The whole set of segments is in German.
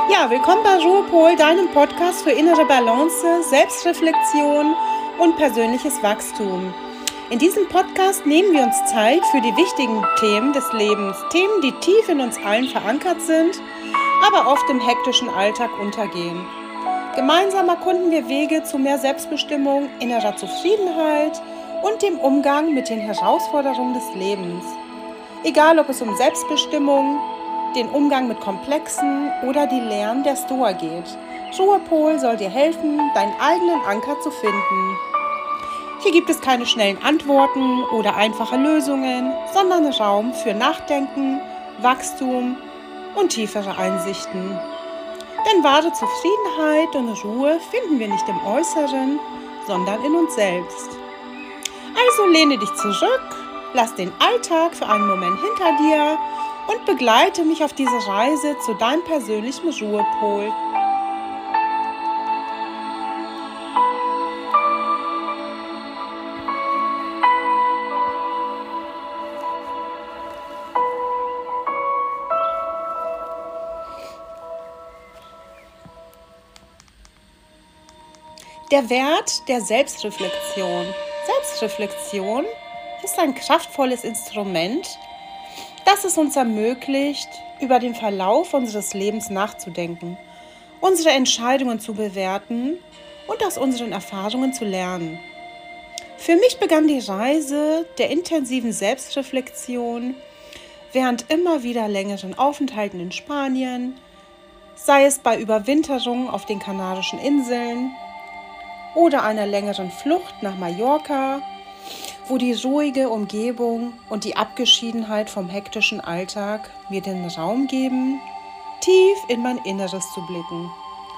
Ja, willkommen bei Ruhepol, deinem Podcast für innere Balance, Selbstreflexion und persönliches Wachstum. In diesem Podcast nehmen wir uns Zeit für die wichtigen Themen des Lebens, Themen, die tief in uns allen verankert sind, aber oft im hektischen Alltag untergehen. Gemeinsam erkunden wir Wege zu mehr Selbstbestimmung, innerer Zufriedenheit und dem Umgang mit den Herausforderungen des Lebens. Egal, ob es um Selbstbestimmung, den Umgang mit Komplexen oder die Lehren der Stoa geht. Ruhepol soll dir helfen, deinen eigenen Anker zu finden. Hier gibt es keine schnellen Antworten oder einfache Lösungen, sondern Raum für Nachdenken, Wachstum und tiefere Einsichten. Denn wahre Zufriedenheit und Ruhe finden wir nicht im Äußeren, sondern in uns selbst. Also lehne dich zurück, lass den Alltag für einen Moment hinter dir und begleite mich auf diese Reise zu deinem persönlichen Ruhepol. Der Wert der Selbstreflexion. Selbstreflexion ist ein kraftvolles Instrument, das es uns ermöglicht, über den Verlauf unseres Lebens nachzudenken, unsere Entscheidungen zu bewerten und aus unseren Erfahrungen zu lernen. Für mich begann die Reise der intensiven Selbstreflexion während immer wieder längeren Aufenthalten in Spanien, sei es bei Überwinterung auf den Kanarischen Inseln oder einer längeren Flucht nach Mallorca, wo die ruhige Umgebung und die Abgeschiedenheit vom hektischen Alltag mir den Raum geben, tief in mein Inneres zu blicken.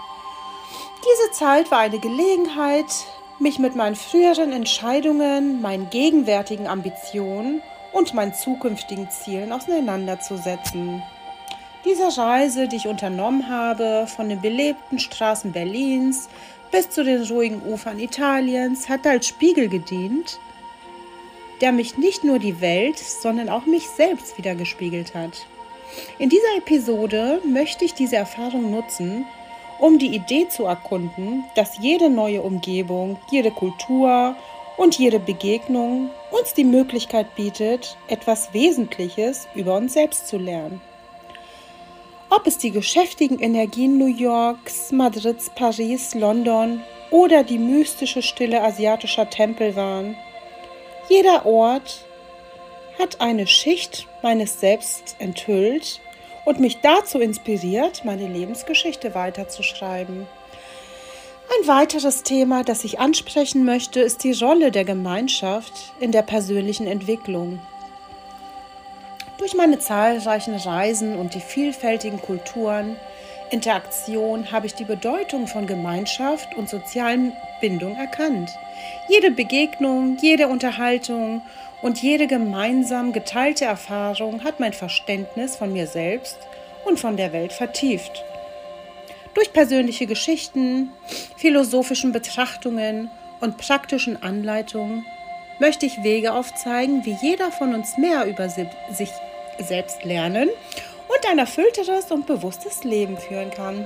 Diese Zeit war eine Gelegenheit, mich mit meinen früheren Entscheidungen, meinen gegenwärtigen Ambitionen und meinen zukünftigen Zielen auseinanderzusetzen. Diese Reise, die ich unternommen habe, von den belebten Straßen Berlins bis zu den ruhigen Ufern Italiens, hat als Spiegel gedient, der mich nicht nur die Welt, sondern auch mich selbst widergespiegelt hat. In dieser Episode möchte ich diese Erfahrung nutzen, um die Idee zu erkunden, dass jede neue Umgebung, jede Kultur und jede Begegnung uns die Möglichkeit bietet, etwas Wesentliches über uns selbst zu lernen. Ob es die geschäftigen Energien New Yorks, Madrids, Paris, London oder die mystische Stille asiatischer Tempel waren, jeder Ort hat eine Schicht meines Selbst enthüllt und mich dazu inspiriert, meine Lebensgeschichte weiterzuschreiben. Ein weiteres Thema, das ich ansprechen möchte, ist die Rolle der Gemeinschaft in der persönlichen Entwicklung. Durch meine zahlreichen Reisen und die vielfältigen Kulturen, Interaktion habe ich die Bedeutung von Gemeinschaft und sozialen Bindung erkannt. Jede Begegnung, jede Unterhaltung und jede gemeinsam geteilte Erfahrung hat mein Verständnis von mir selbst und von der Welt vertieft. Durch persönliche Geschichten, philosophischen Betrachtungen und praktischen Anleitungen möchte ich Wege aufzeigen, wie jeder von uns mehr über sich selbst lernen und ein erfüllteres und bewusstes Leben führen kann.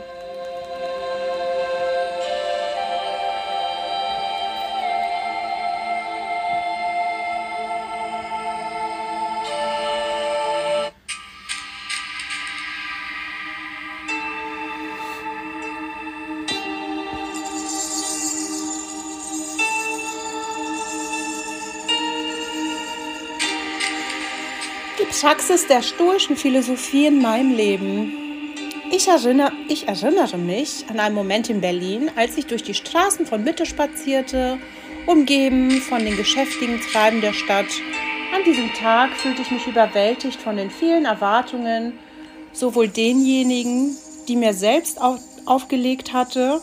Die Praxis der stoischen Philosophie in meinem Leben. Ich erinnere mich an einen Moment in Berlin, als ich durch die Straßen von Mitte spazierte, umgeben von den geschäftigen Treiben der Stadt. An diesem Tag fühlte ich mich überwältigt von den vielen Erwartungen, sowohl denjenigen, die ich mir selbst auferlegt hatte,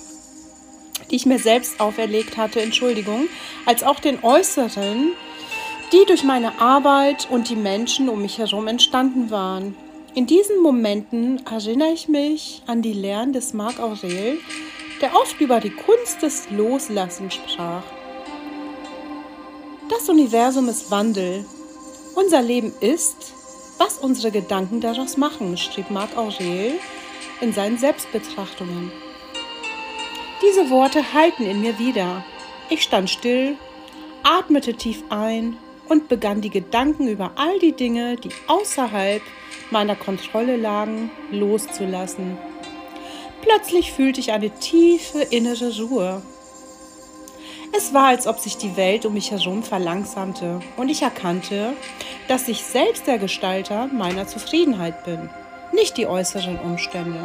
als auch den äußeren, die durch meine Arbeit und die Menschen um mich herum entstanden waren. In diesen Momenten erinnere ich mich an die Lehren des Marc Aurèle, der oft über die Kunst des Loslassens sprach. Das Universum ist Wandel. Unser Leben ist, was unsere Gedanken daraus machen, schrieb Marc Aurèle in seinen Selbstbetrachtungen. Diese Worte hallten in mir wieder. Ich stand still, atmete tief ein und begann die Gedanken über all die Dinge, die außerhalb meiner Kontrolle lagen, loszulassen. Plötzlich fühlte ich eine tiefe innere Ruhe. Es war, als ob sich die Welt um mich herum verlangsamte und ich erkannte, dass ich selbst der Gestalter meiner Zufriedenheit bin, nicht die äußeren Umstände.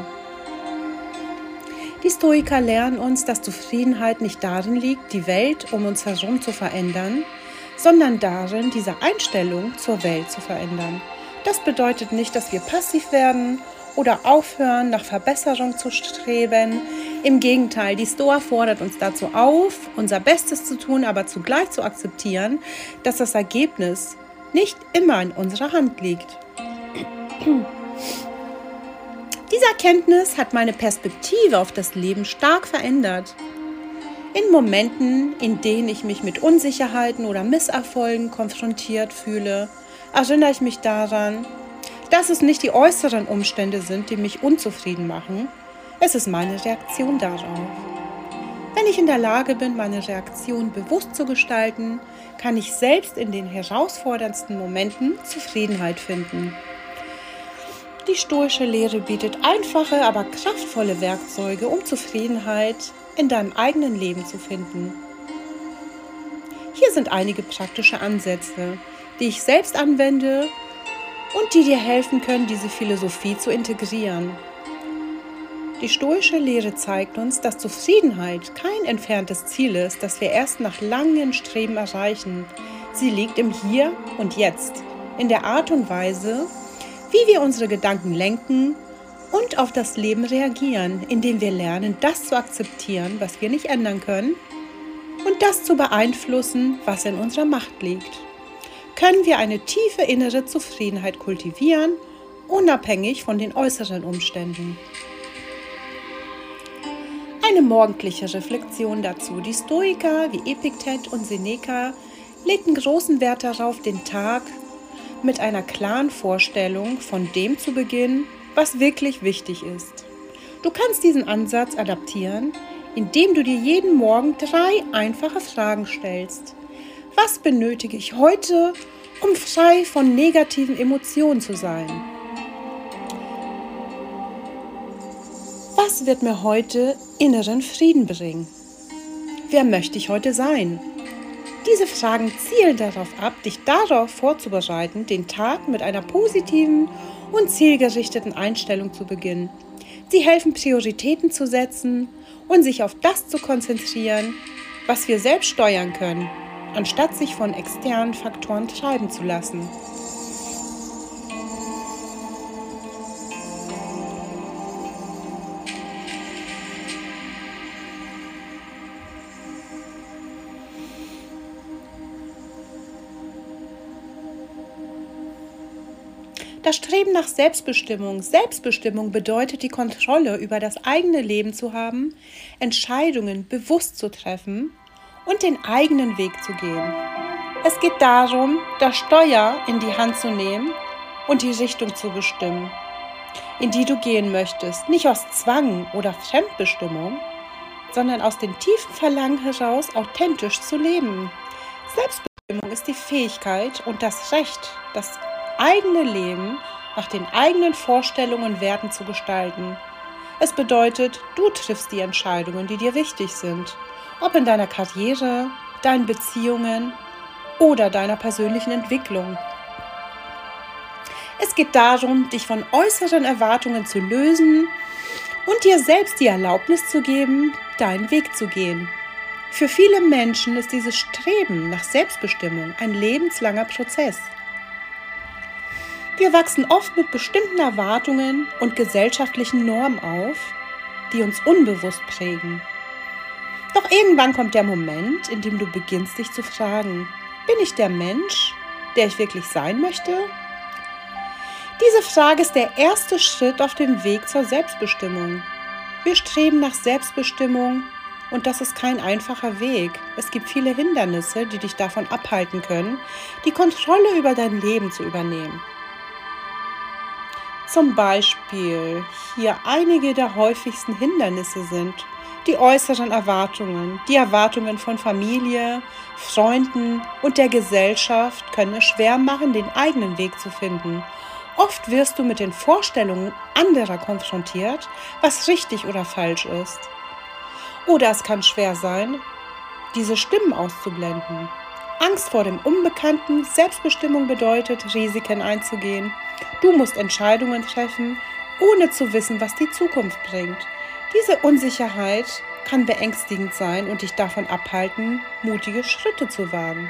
Die Stoiker lernen uns, dass Zufriedenheit nicht darin liegt, die Welt um uns herum zu verändern, sondern darin, diese Einstellung zur Welt zu verändern. Das bedeutet nicht, dass wir passiv werden oder aufhören, nach Verbesserung zu streben. Im Gegenteil, die Stoa fordert uns dazu auf, unser Bestes zu tun, aber zugleich zu akzeptieren, dass das Ergebnis nicht immer in unserer Hand liegt. Diese Erkenntnis hat meine Perspektive auf das Leben stark verändert. In Momenten, in denen ich mich mit Unsicherheiten oder Misserfolgen konfrontiert fühle, erinnere ich mich daran, dass es nicht die äußeren Umstände sind, die mich unzufrieden machen. Es ist meine Reaktion darauf. Wenn ich in der Lage bin, meine Reaktion bewusst zu gestalten, kann ich selbst in den herausforderndsten Momenten Zufriedenheit finden. Die stoische Lehre bietet einfache, aber kraftvolle Werkzeuge, um Zufriedenheit in deinem eigenen Leben zu finden. Hier sind einige praktische Ansätze, die ich selbst anwende und die dir helfen können, diese Philosophie zu integrieren. Die stoische Lehre zeigt uns, dass Zufriedenheit kein entferntes Ziel ist, das wir erst nach langem Streben erreichen. Sie liegt im Hier und Jetzt, in der Art und Weise, wie wir unsere Gedanken lenken und auf das Leben reagieren, indem wir lernen, das zu akzeptieren, was wir nicht ändern können, und das zu beeinflussen, was in unserer Macht liegt. Können wir eine tiefe innere Zufriedenheit kultivieren, unabhängig von den äußeren Umständen. Eine morgendliche Reflexion dazu. Die Stoiker wie Epiktet und Seneca legten großen Wert darauf, den Tag mit einer klaren Vorstellung von dem zu beginnen, was wirklich wichtig ist. Du kannst diesen Ansatz adaptieren, indem du dir jeden Morgen 3 einfache Fragen stellst. Was benötige ich heute, um frei von negativen Emotionen zu sein? Was wird mir heute inneren Frieden bringen? Wer möchte ich heute sein? Diese Fragen zielen darauf ab, dich darauf vorzubereiten, den Tag mit einer positiven und zielgerichteten Einstellung zu beginnen. Sie helfen, Prioritäten zu setzen und sich auf das zu konzentrieren, was wir selbst steuern können, anstatt sich von externen Faktoren treiben zu lassen. Das Streben nach Selbstbestimmung. Selbstbestimmung bedeutet, die Kontrolle über das eigene Leben zu haben, Entscheidungen bewusst zu treffen und den eigenen Weg zu gehen. Es geht darum, das Steuer in die Hand zu nehmen und die Richtung zu bestimmen, in die du gehen möchtest. Nicht aus Zwang oder Fremdbestimmung, sondern aus dem tiefen Verlangen heraus, authentisch zu leben. Selbstbestimmung ist die Fähigkeit und das Recht, das eigene Leben nach den eigenen Vorstellungen und Werten zu gestalten. Es bedeutet, du triffst die Entscheidungen, die dir wichtig sind, ob in deiner Karriere, deinen Beziehungen oder deiner persönlichen Entwicklung. Es geht darum, dich von äußeren Erwartungen zu lösen und dir selbst die Erlaubnis zu geben, deinen Weg zu gehen. Für viele Menschen ist dieses Streben nach Selbstbestimmung ein lebenslanger Prozess. Wir wachsen oft mit bestimmten Erwartungen und gesellschaftlichen Normen auf, die uns unbewusst prägen. Doch irgendwann kommt der Moment, in dem du beginnst, dich zu fragen: Bin ich der Mensch, der ich wirklich sein möchte? Diese Frage ist der erste Schritt auf dem Weg zur Selbstbestimmung. Wir streben nach Selbstbestimmung und das ist kein einfacher Weg. Es gibt viele Hindernisse, die dich davon abhalten können, die Kontrolle über dein Leben zu übernehmen. Zum Beispiel hier einige der häufigsten Hindernisse sind: die äußeren Erwartungen. Die Erwartungen von Familie, Freunden und der Gesellschaft können es schwer machen, den eigenen Weg zu finden. Oft wirst du mit den Vorstellungen anderer konfrontiert, was richtig oder falsch ist. Oder es kann schwer sein, diese Stimmen auszublenden. Angst vor dem Unbekannten. Selbstbestimmung bedeutet, Risiken einzugehen. Du musst Entscheidungen treffen, ohne zu wissen, was die Zukunft bringt. Diese Unsicherheit kann beängstigend sein und dich davon abhalten, mutige Schritte zu wagen.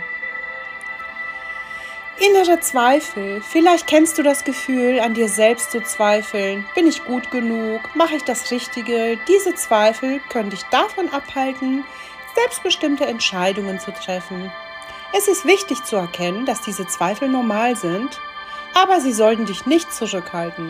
Innere Zweifel. Vielleicht kennst du das Gefühl, an dir selbst zu zweifeln. Bin ich gut genug? Mache ich das Richtige? Diese Zweifel können dich davon abhalten, selbstbestimmte Entscheidungen zu treffen. Es ist wichtig zu erkennen, dass diese Zweifel normal sind, aber sie sollten dich nicht zurückhalten.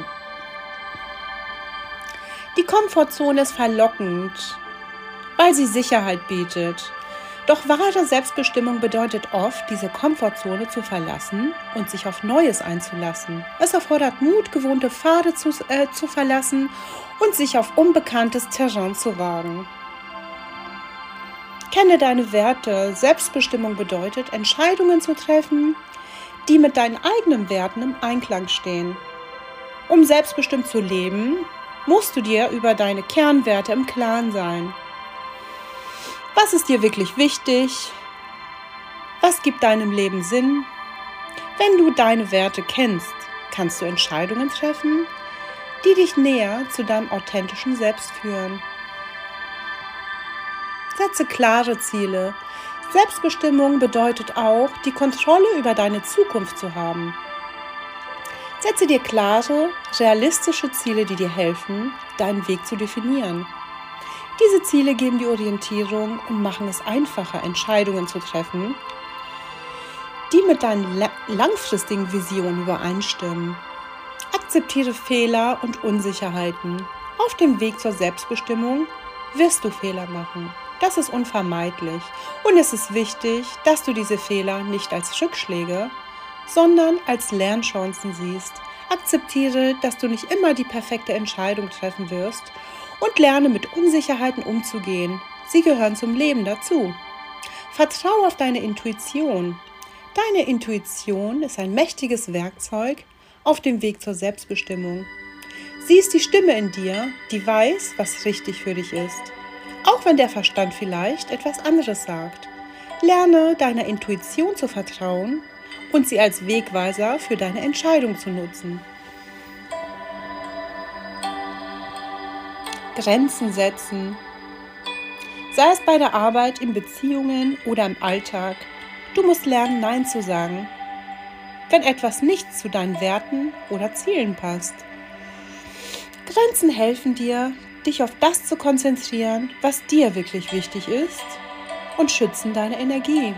Die Komfortzone ist verlockend, weil sie Sicherheit bietet. Doch wahre Selbstbestimmung bedeutet oft, diese Komfortzone zu verlassen und sich auf Neues einzulassen. Es erfordert Mut, gewohnte Pfade zu verlassen und sich auf unbekanntes Terrain zu wagen. Kenne deine Werte. Selbstbestimmung bedeutet, Entscheidungen zu treffen, die mit deinen eigenen Werten im Einklang stehen. Um selbstbestimmt zu leben, musst du dir über deine Kernwerte im Klaren sein. Was ist dir wirklich wichtig? Was gibt deinem Leben Sinn? Wenn du deine Werte kennst, kannst du Entscheidungen treffen, die dich näher zu deinem authentischen Selbst führen. Setze klare Ziele. Selbstbestimmung bedeutet auch, die Kontrolle über deine Zukunft zu haben. Setze dir klare, realistische Ziele, die dir helfen, deinen Weg zu definieren. Diese Ziele geben die Orientierung und machen es einfacher, Entscheidungen zu treffen, die mit deinen langfristigen Visionen übereinstimmen. Akzeptiere Fehler und Unsicherheiten. Auf dem Weg zur Selbstbestimmung wirst du Fehler machen. Das ist unvermeidlich. Und es ist wichtig, dass du diese Fehler nicht als Rückschläge, sondern als Lernchancen siehst. Akzeptiere, dass du nicht immer die perfekte Entscheidung treffen wirst und lerne mit Unsicherheiten umzugehen. Sie gehören zum Leben dazu. Vertraue auf deine Intuition. Deine Intuition ist ein mächtiges Werkzeug auf dem Weg zur Selbstbestimmung. Sie ist die Stimme in dir, die weiß, was richtig für dich ist. Auch wenn der Verstand vielleicht etwas anderes sagt. Lerne deiner Intuition zu vertrauen und sie als Wegweiser für deine Entscheidung zu nutzen. Grenzen setzen. Sei es bei der Arbeit, in Beziehungen oder im Alltag. Du musst lernen, Nein zu sagen, wenn etwas nicht zu deinen Werten oder Zielen passt. Grenzen helfen dir, dich auf das zu konzentrieren, was dir wirklich wichtig ist, und schützen deine Energie.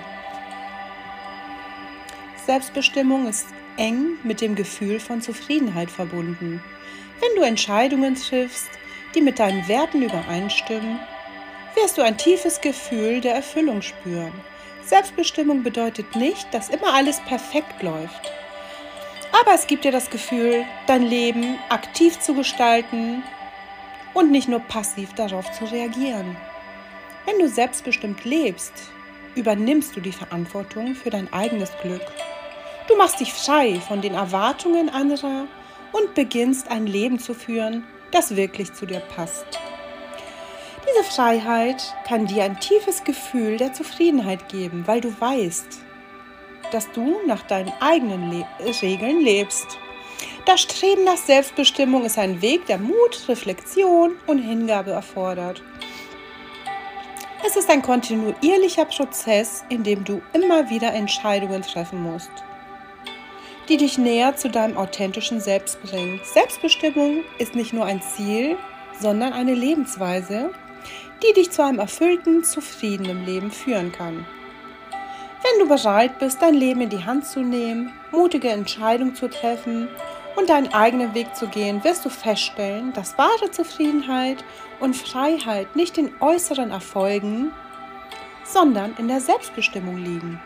Selbstbestimmung ist eng mit dem Gefühl von Zufriedenheit verbunden. Wenn du Entscheidungen triffst, die mit deinen Werten übereinstimmen, wirst du ein tiefes Gefühl der Erfüllung spüren. Selbstbestimmung bedeutet nicht, dass immer alles perfekt läuft. Aber es gibt dir das Gefühl, dein Leben aktiv zu gestalten und nicht nur passiv darauf zu reagieren. Wenn du selbstbestimmt lebst, übernimmst du die Verantwortung für dein eigenes Glück. Du machst dich frei von den Erwartungen anderer und beginnst ein Leben zu führen, das wirklich zu dir passt. Diese Freiheit kann dir ein tiefes Gefühl der Zufriedenheit geben, weil du weißt, dass du nach deinen eigenen Regeln lebst. Das Streben nach Selbstbestimmung ist ein Weg, der Mut, Reflexion und Hingabe erfordert. Es ist ein kontinuierlicher Prozess, in dem du immer wieder Entscheidungen treffen musst, die dich näher zu deinem authentischen Selbst bringen. Selbstbestimmung ist nicht nur ein Ziel, sondern eine Lebensweise, die dich zu einem erfüllten, zufriedenen Leben führen kann. Wenn du bereit bist, dein Leben in die Hand zu nehmen, mutige Entscheidungen zu treffen und deinen eigenen Weg zu gehen, wirst du feststellen, dass wahre Zufriedenheit und Freiheit nicht in äußeren Erfolgen, sondern in der Selbstbestimmung liegen.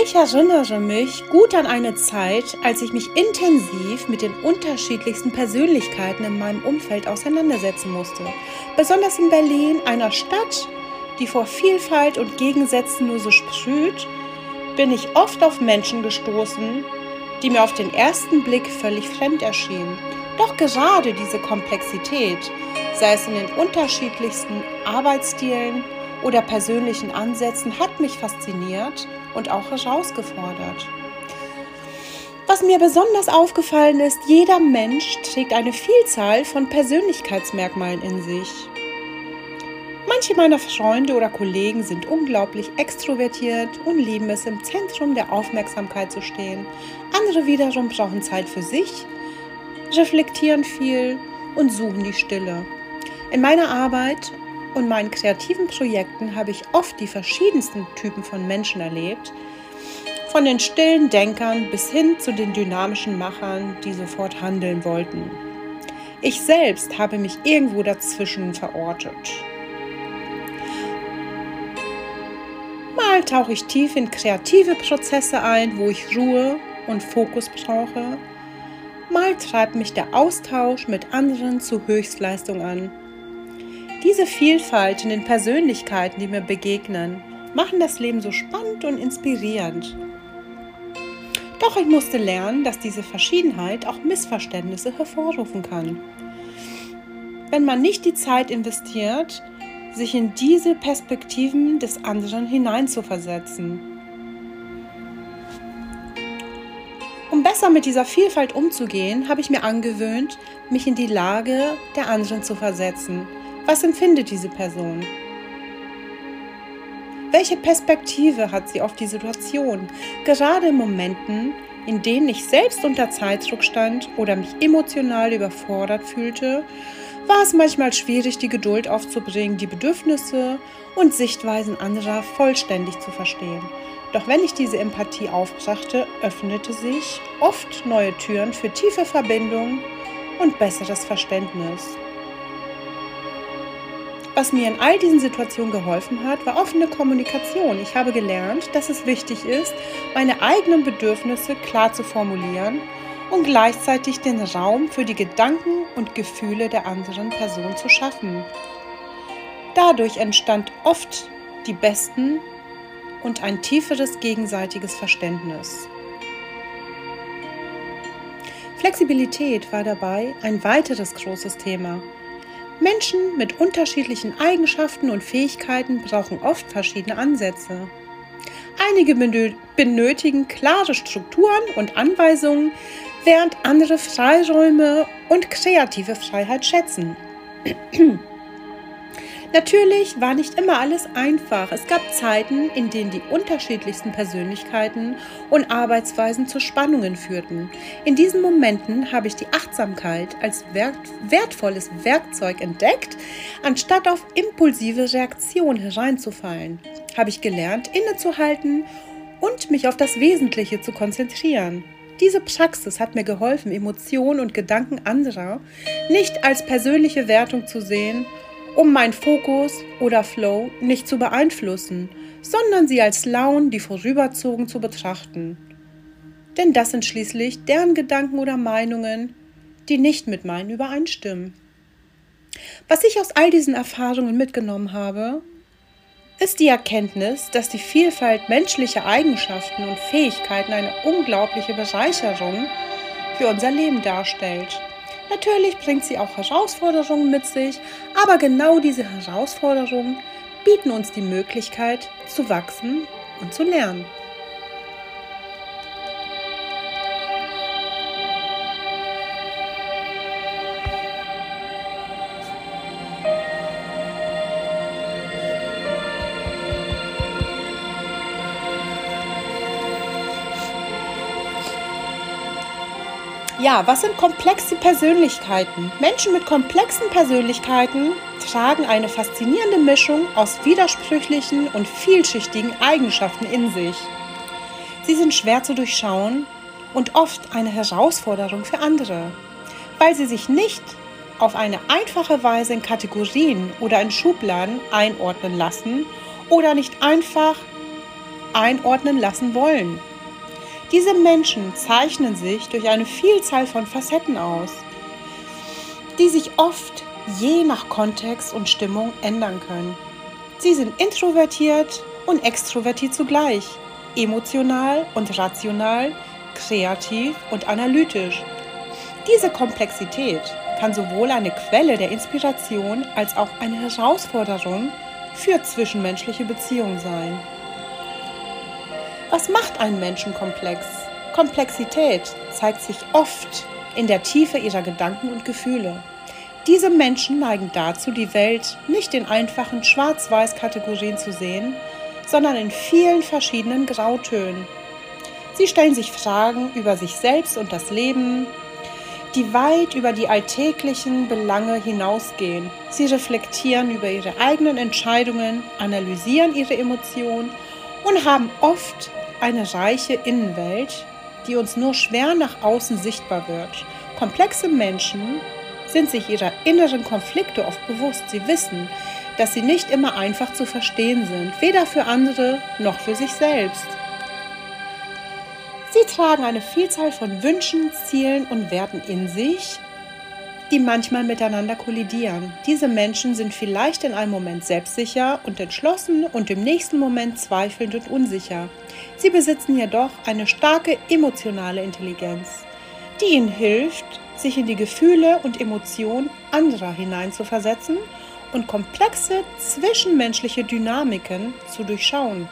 Ich erinnere mich gut an eine Zeit, als ich mich intensiv mit den unterschiedlichsten Persönlichkeiten in meinem Umfeld auseinandersetzen musste. Besonders in Berlin, einer Stadt, die vor Vielfalt und Gegensätzen nur so sprüht, bin ich oft auf Menschen gestoßen, die mir auf den ersten Blick völlig fremd erschienen. Doch gerade diese Komplexität, sei es in den unterschiedlichsten Arbeitsstilen oder persönlichen Ansätzen, hat mich fasziniert und auch herausgefordert. Was mir besonders aufgefallen ist, jeder Mensch trägt eine Vielzahl von Persönlichkeitsmerkmalen in sich. Manche meiner Freunde oder Kollegen sind unglaublich extrovertiert und lieben es, im Zentrum der Aufmerksamkeit zu stehen. Andere wiederum brauchen Zeit für sich, reflektieren viel und suchen die Stille. In meiner Arbeit und meinen kreativen Projekten habe ich oft die verschiedensten Typen von Menschen erlebt, von den stillen Denkern bis hin zu den dynamischen Machern, die sofort handeln wollten. Ich selbst habe mich irgendwo dazwischen verortet. Mal tauche ich tief in kreative Prozesse ein, wo ich Ruhe und Fokus brauche. Mal treibt mich der Austausch mit anderen zu Höchstleistung an. Diese Vielfalt in den Persönlichkeiten, die mir begegnen, machen das Leben so spannend und inspirierend. Doch ich musste lernen, dass diese Verschiedenheit auch Missverständnisse hervorrufen kann. Wenn man nicht die Zeit investiert, sich in diese Perspektiven des anderen hineinzuversetzen. Um besser mit dieser Vielfalt umzugehen, habe ich mir angewöhnt, mich in die Lage der anderen zu versetzen. Was empfindet diese Person? Welche Perspektive hat sie auf die Situation? Gerade in Momenten, in denen ich selbst unter Zeitdruck stand oder mich emotional überfordert fühlte, war es manchmal schwierig, die Geduld aufzubringen, die Bedürfnisse und Sichtweisen anderer vollständig zu verstehen. Doch wenn ich diese Empathie aufbrachte, öffnete sich oft neue Türen für tiefe Verbindung und besseres Verständnis. Was mir in all diesen Situationen geholfen hat, war offene Kommunikation. Ich habe gelernt, dass es wichtig ist, meine eigenen Bedürfnisse klar zu formulieren und gleichzeitig den Raum für die Gedanken und Gefühle der anderen Person zu schaffen. Dadurch entstand oft die besten und ein tieferes gegenseitiges Verständnis. Flexibilität war dabei ein weiteres großes Thema. Menschen mit unterschiedlichen Eigenschaften und Fähigkeiten brauchen oft verschiedene Ansätze. Einige benötigen klare Strukturen und Anweisungen, während andere Freiräume und kreative Freiheit schätzen. Natürlich war nicht immer alles einfach. Es gab Zeiten, in denen die unterschiedlichsten Persönlichkeiten und Arbeitsweisen zu Spannungen führten. In diesen Momenten habe ich die Achtsamkeit als wertvolles Werkzeug entdeckt, anstatt auf impulsive Reaktionen hereinzufallen. Habe ich gelernt, innezuhalten und mich auf das Wesentliche zu konzentrieren. Diese Praxis hat mir geholfen, Emotionen und Gedanken anderer nicht als persönliche Wertung zu sehen, um meinen Fokus oder Flow nicht zu beeinflussen, sondern sie als Launen, die vorüberzogen, zu betrachten. Denn das sind schließlich deren Gedanken oder Meinungen, die nicht mit meinen übereinstimmen. Was ich aus all diesen Erfahrungen mitgenommen habe, ist die Erkenntnis, dass die Vielfalt menschlicher Eigenschaften und Fähigkeiten eine unglaubliche Bereicherung für unser Leben darstellt. Natürlich bringt sie auch Herausforderungen mit sich, aber genau diese Herausforderungen bieten uns die Möglichkeit, zu wachsen und zu lernen. Ja, was sind komplexe Persönlichkeiten? Menschen mit komplexen Persönlichkeiten tragen eine faszinierende Mischung aus widersprüchlichen und vielschichtigen Eigenschaften in sich. Sie sind schwer zu durchschauen und oft eine Herausforderung für andere, weil sie sich nicht auf eine einfache Weise in Kategorien oder in Schubladen einordnen lassen oder nicht einfach einordnen lassen wollen. Diese Menschen zeichnen sich durch eine Vielzahl von Facetten aus, die sich oft je nach Kontext und Stimmung ändern können. Sie sind introvertiert und extrovertiert zugleich, emotional und rational, kreativ und analytisch. Diese Komplexität kann sowohl eine Quelle der Inspiration als auch eine Herausforderung für zwischenmenschliche Beziehungen sein. Was macht einen Menschen komplex? Komplexität zeigt sich oft in der Tiefe ihrer Gedanken und Gefühle. Diese Menschen neigen dazu, die Welt nicht in einfachen Schwarz-Weiß-Kategorien zu sehen, sondern in vielen verschiedenen Grautönen. Sie stellen sich Fragen über sich selbst und das Leben, die weit über die alltäglichen Belange hinausgehen. Sie reflektieren über ihre eigenen Entscheidungen, analysieren ihre Emotionen und haben oft eine reiche Innenwelt, die uns nur schwer nach außen sichtbar wird. Komplexe Menschen sind sich ihrer inneren Konflikte oft bewusst. Sie wissen, dass sie nicht immer einfach zu verstehen sind, weder für andere noch für sich selbst. Sie tragen eine Vielzahl von Wünschen, Zielen und Werten in sich, die manchmal miteinander kollidieren. Diese Menschen sind vielleicht in einem Moment selbstsicher und entschlossen und im nächsten Moment zweifelnd und unsicher. Sie besitzen jedoch eine starke emotionale Intelligenz, die ihnen hilft, sich in die Gefühle und Emotionen anderer hineinzuversetzen und komplexe zwischenmenschliche Dynamiken zu durchschauen.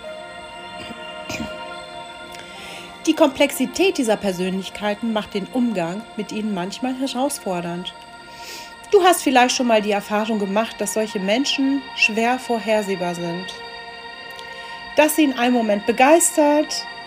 Die Komplexität dieser Persönlichkeiten macht den Umgang mit ihnen manchmal herausfordernd. Du hast vielleicht schon mal die Erfahrung gemacht, dass solche Menschen schwer vorhersehbar sind. Was sie in einem Moment begeistert,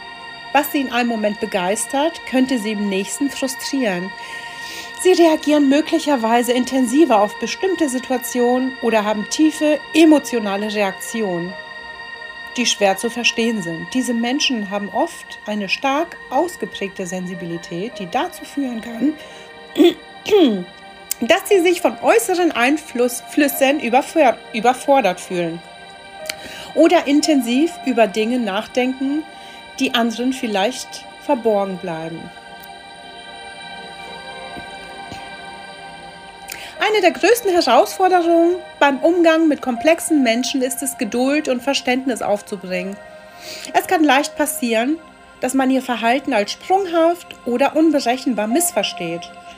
könnte sie im nächsten frustrieren. Sie reagieren möglicherweise intensiver auf bestimmte Situationen oder haben tiefe emotionale Reaktionen, die schwer zu verstehen sind. Diese Menschen haben oft eine stark ausgeprägte Sensibilität, die dazu führen kann, dass sie sich von äußeren Einflüssen überfordert fühlen oder intensiv über Dinge nachdenken, die anderen vielleicht verborgen bleiben. Eine der größten Herausforderungen beim Umgang mit komplexen Menschen ist es, Geduld und Verständnis aufzubringen. Es kann leicht passieren, dass man ihr Verhalten als sprunghaft oder unberechenbar missversteht.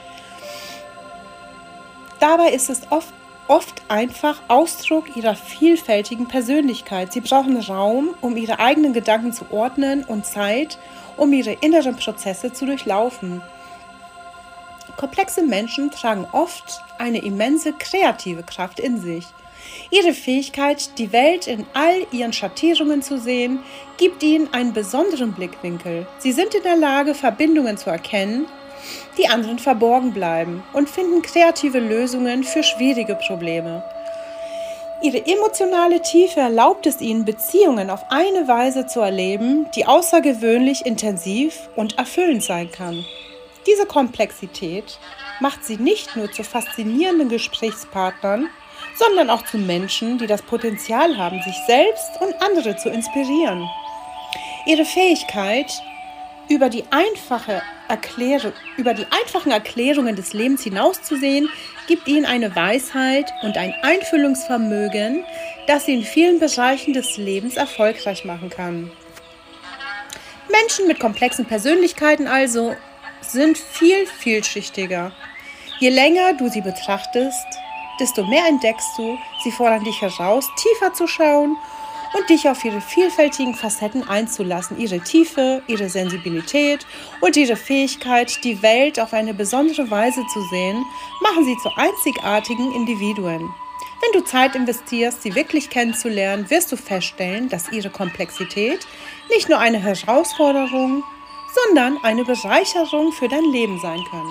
Dabei ist es oft einfach Ausdruck ihrer vielfältigen Persönlichkeit. Sie brauchen Raum, um ihre eigenen Gedanken zu ordnen und Zeit, um ihre inneren Prozesse zu durchlaufen. Komplexe Menschen tragen oft eine immense kreative Kraft in sich. Ihre Fähigkeit, die Welt in all ihren Schattierungen zu sehen, gibt ihnen einen besonderen Blickwinkel. Sie sind in der Lage, Verbindungen zu erkennen, die anderen verborgen bleiben, und finden kreative Lösungen für schwierige Probleme. Ihre emotionale Tiefe erlaubt es ihnen, Beziehungen auf eine Weise zu erleben, die außergewöhnlich intensiv und erfüllend sein kann. Diese Komplexität macht sie nicht nur zu faszinierenden Gesprächspartnern, sondern auch zu Menschen, die das Potenzial haben, sich selbst und andere zu inspirieren. Ihre Fähigkeit, über die einfachen Erklärungen des Lebens hinauszusehen, gibt ihnen eine Weisheit und ein Einfühlungsvermögen, das sie in vielen Bereichen des Lebens erfolgreich machen kann. Menschen mit komplexen Persönlichkeiten also sind viel vielschichtiger. Je länger du sie betrachtest, desto mehr entdeckst du, sie fordern dich heraus, tiefer zu schauen und dich auf ihre vielfältigen Facetten einzulassen. Ihre Tiefe, ihre Sensibilität und ihre Fähigkeit, die Welt auf eine besondere Weise zu sehen, machen sie zu einzigartigen Individuen. Wenn du Zeit investierst, sie wirklich kennenzulernen, wirst du feststellen, dass ihre Komplexität nicht nur eine Herausforderung, sondern eine Bereicherung für dein Leben sein kann.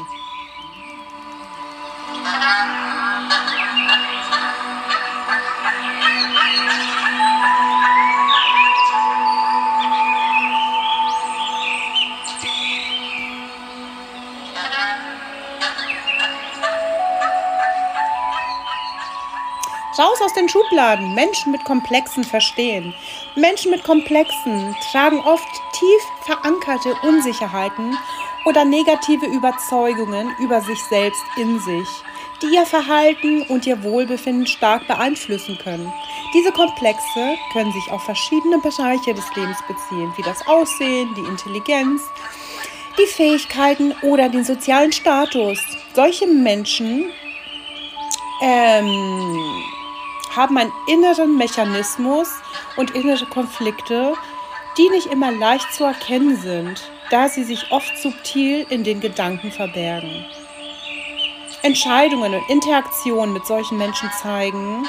Raus aus den Schubladen. Menschen mit Komplexen verstehen. Menschen mit Komplexen tragen oft tief verankerte Unsicherheiten oder negative Überzeugungen über sich selbst in sich, die ihr Verhalten und ihr Wohlbefinden stark beeinflussen können. Diese Komplexe können sich auf verschiedene Bereiche des Lebens beziehen, wie das Aussehen, die Intelligenz, die Fähigkeiten oder den sozialen Status. Solche Menschen haben einen inneren Mechanismus und innere Konflikte, die nicht immer leicht zu erkennen sind, da sie sich oft subtil in den Gedanken verbergen. Entscheidungen und Interaktionen mit solchen Menschen zeigen,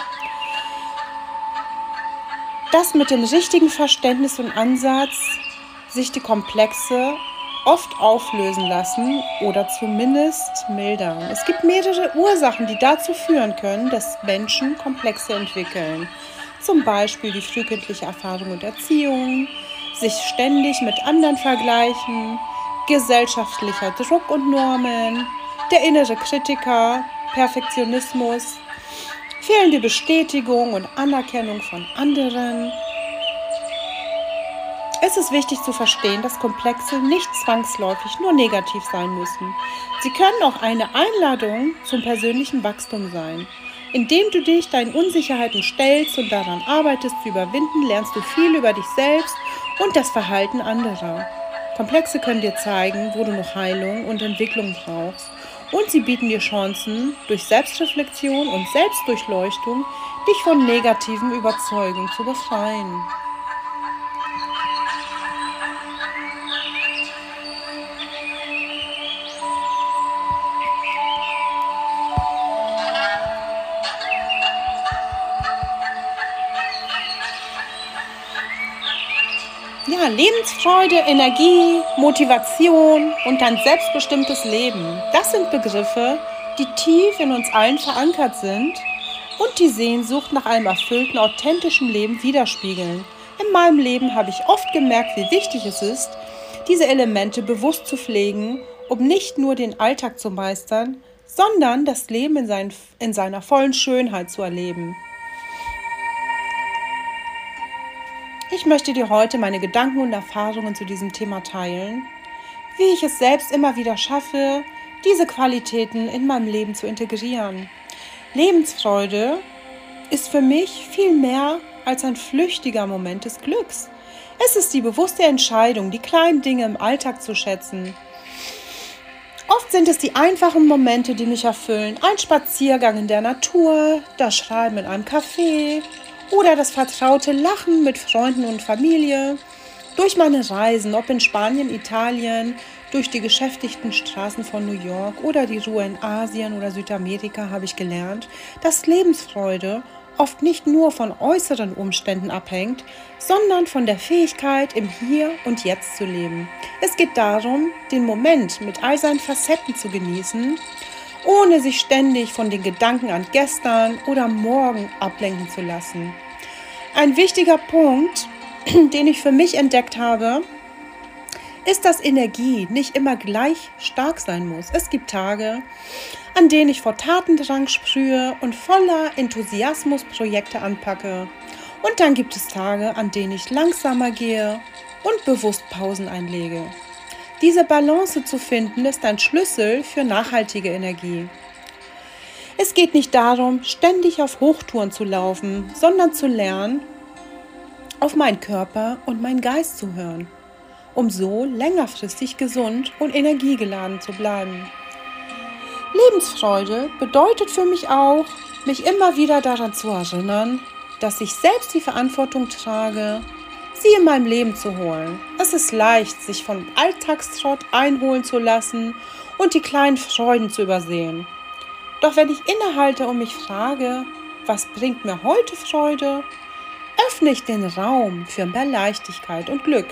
dass mit dem richtigen Verständnis und Ansatz sich die Komplexe oft auflösen lassen oder zumindest mildern. Es gibt mehrere Ursachen, die dazu führen können, dass Menschen Komplexe entwickeln. Zum Beispiel die frühkindliche Erfahrung und Erziehung, sich ständig mit anderen vergleichen, gesellschaftlicher Druck und Normen, der innere Kritiker, Perfektionismus, fehlende Bestätigung und Anerkennung von anderen. Es ist wichtig zu verstehen, dass Komplexe nicht zwangsläufig nur negativ sein müssen. Sie können auch eine Einladung zum persönlichen Wachstum sein. Indem du dich deinen Unsicherheiten stellst und daran arbeitest zu überwinden, lernst du viel über dich selbst und das Verhalten anderer. Komplexe können dir zeigen, wo du noch Heilung und Entwicklung brauchst. Und sie bieten dir Chancen, durch Selbstreflexion und Selbstdurchleuchtung dich von negativen Überzeugungen zu befreien. Ja, Lebensfreude, Energie, Motivation und ein selbstbestimmtes Leben. Das sind Begriffe, die tief in uns allen verankert sind und die Sehnsucht nach einem erfüllten, authentischen Leben widerspiegeln. In meinem Leben habe ich oft gemerkt, wie wichtig es ist, diese Elemente bewusst zu pflegen, um nicht nur den Alltag zu meistern, sondern das Leben in seiner vollen Schönheit zu erleben. Ich möchte dir heute meine Gedanken und Erfahrungen zu diesem Thema teilen, wie ich es selbst immer wieder schaffe, diese Qualitäten in meinem Leben zu integrieren. Lebensfreude ist für mich viel mehr als ein flüchtiger Moment des Glücks. Es ist die bewusste Entscheidung, die kleinen Dinge im Alltag zu schätzen. Oft sind es die einfachen Momente, die mich erfüllen. Ein Spaziergang in der Natur, das Schreiben in einem Café, oder das vertraute Lachen mit Freunden und Familie. Durch meine Reisen, ob in Spanien, Italien, durch die geschäftigten Straßen von New York oder die Ruhe in Asien oder Südamerika habe ich gelernt, dass Lebensfreude oft nicht nur von äußeren Umständen abhängt, sondern von der Fähigkeit, im Hier und Jetzt zu leben. Es geht darum, den Moment mit all seinen Facetten zu genießen, ohne sich ständig von den Gedanken an gestern oder morgen ablenken zu lassen. Ein wichtiger Punkt, den ich für mich entdeckt habe, ist, dass Energie nicht immer gleich stark sein muss. Es gibt Tage, an denen ich vor Tatendrang sprühe und voller Enthusiasmus Projekte anpacke. Und dann gibt es Tage, an denen ich langsamer gehe und bewusst Pausen einlege. Diese Balance zu finden, ist ein Schlüssel für nachhaltige Energie. Es geht nicht darum, ständig auf Hochtouren zu laufen, sondern zu lernen, auf meinen Körper und meinen Geist zu hören, um so längerfristig gesund und energiegeladen zu bleiben. Lebensfreude bedeutet für mich auch, mich immer wieder daran zu erinnern, dass ich selbst die Verantwortung trage, sie in meinem Leben zu holen. Es ist leicht, sich vom Alltagstrott einholen zu lassen und die kleinen Freuden zu übersehen. Doch wenn ich innehalte und mich frage, was bringt mir heute Freude, öffne ich den Raum für mehr Leichtigkeit und Glück.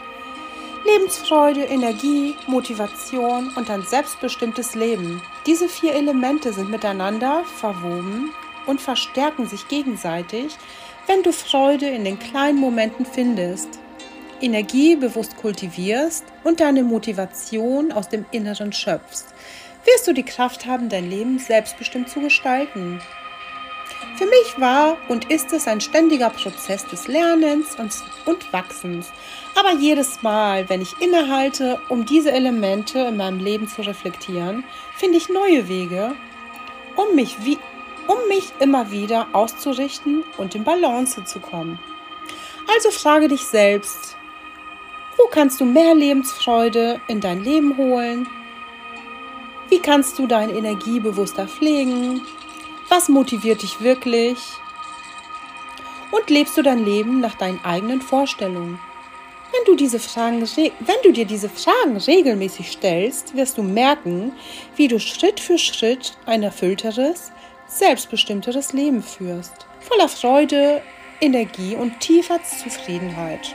Lebensfreude, Energie, Motivation und ein selbstbestimmtes Leben. Diese 4 Elemente sind miteinander verwoben und verstärken sich gegenseitig, wenn du Freude in den kleinen Momenten findest, Energie bewusst kultivierst und deine Motivation aus dem Inneren schöpfst, wirst du die Kraft haben, dein Leben selbstbestimmt zu gestalten. Für mich war und ist es ein ständiger Prozess des Lernens und Wachsens. Aber jedes Mal, wenn ich innehalte, um diese Elemente in meinem Leben zu reflektieren, finde ich neue Wege, um mich immer wieder auszurichten und in Balance zu kommen. Also frage dich selbst, wo kannst du mehr Lebensfreude in dein Leben holen? Wie kannst du deine Energie bewusster pflegen? Was motiviert dich wirklich? Und lebst du dein Leben nach deinen eigenen Vorstellungen? Wenn du dir diese Fragen regelmäßig stellst, wirst du merken, wie du Schritt für Schritt ein erfüllteres, selbstbestimmteres Leben führst, voller Freude, Energie und tiefer Zufriedenheit.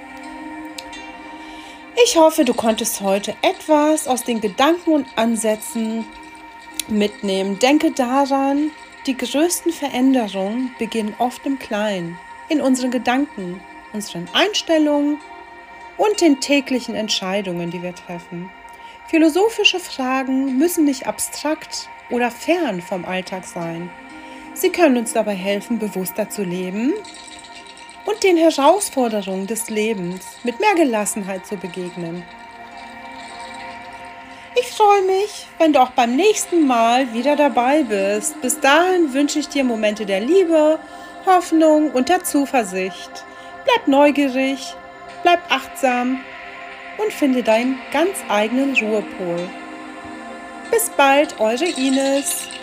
Ich hoffe, du konntest heute etwas aus den Gedanken und Ansätzen mitnehmen. Denke daran, die größten Veränderungen beginnen oft im Kleinen, in unseren Gedanken, unseren Einstellungen und den täglichen Entscheidungen, die wir treffen. Philosophische Fragen müssen nicht abstrakt oder fern vom Alltag sein. Sie können uns dabei helfen, bewusster zu leben und den Herausforderungen des Lebens mit mehr Gelassenheit zu begegnen. Ich freue mich, wenn du auch beim nächsten Mal wieder dabei bist. Bis dahin wünsche ich dir Momente der Liebe, Hoffnung und der Zuversicht. Bleib neugierig, bleib achtsam und finde deinen ganz eigenen Ruhepol. Bis bald, eure Ines.